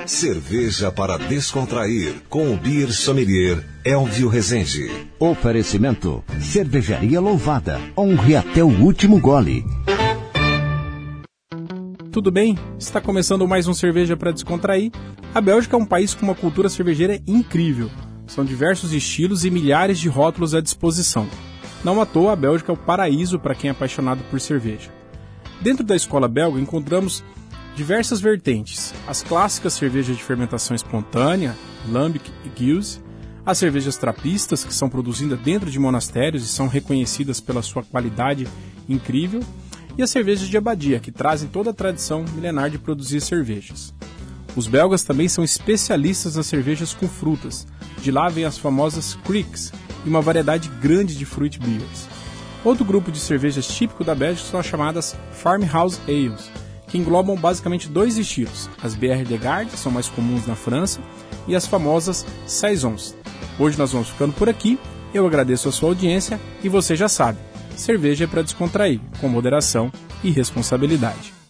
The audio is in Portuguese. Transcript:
Cerveja para descontrair com o Beer Sommelier Elvio Rezende. Oferecimento: Cervejaria Louvada. Honre até o último gole. Tudo bem? Está começando mais um Cerveja para Descontrair. A Bélgica é um país com uma cultura cervejeira incrível. São diversos estilos e milhares de rótulos à disposição. Não à toa, a Bélgica é o paraíso para quem é apaixonado por cerveja. Dentro da escola belga encontramos diversas vertentes. As clássicas cervejas de fermentação espontânea, Lambic e Gueuze, as cervejas trapistas, que são produzidas dentro de monastérios e são reconhecidas pela sua qualidade incrível, e as cervejas de abadia, que trazem toda a tradição milenar de produzir cervejas. Os belgas também são especialistas nas cervejas com frutas. De lá vêm as famosas Krieks e uma variedade grande de fruit beers. Outro grupo de cervejas típico da Bélgica são as chamadas Farmhouse Ales, que englobam basicamente dois estilos, as Bière de Garde, que são mais comuns na França, e as famosas Saisons. Hoje nós vamos ficando por aqui, eu agradeço a sua audiência e você já sabe, cerveja é para descontrair, com moderação e responsabilidade.